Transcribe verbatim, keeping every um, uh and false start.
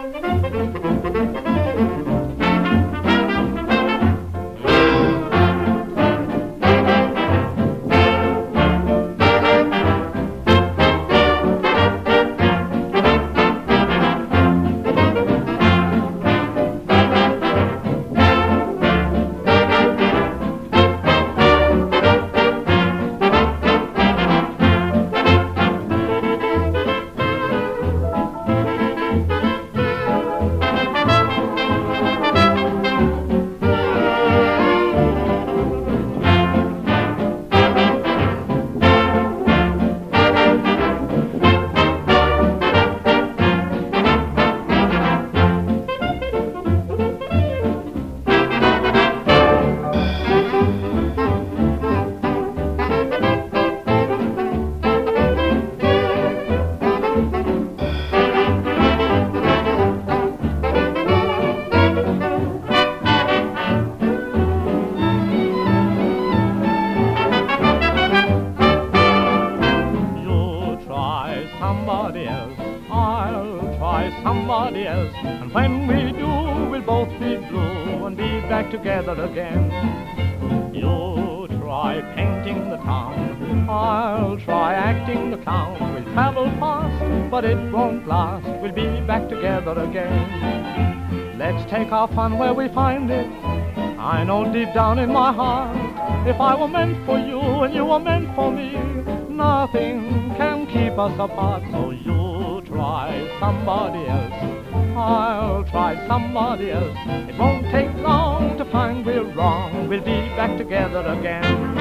Somebody else, I'll try somebody else, and when we do, we'll both be blue and be back together again. You try painting the town, I'll try acting the clown. We'll travel fast, but it won't last, we'll be back together again. Let's take our fun where we find it. I know deep down in my heart, if I were meant for you and you were meant for me, nothing can keep us apart. So you try somebody else, I'll try somebody else. It won't take long to find we're wrong, we'll be back together again.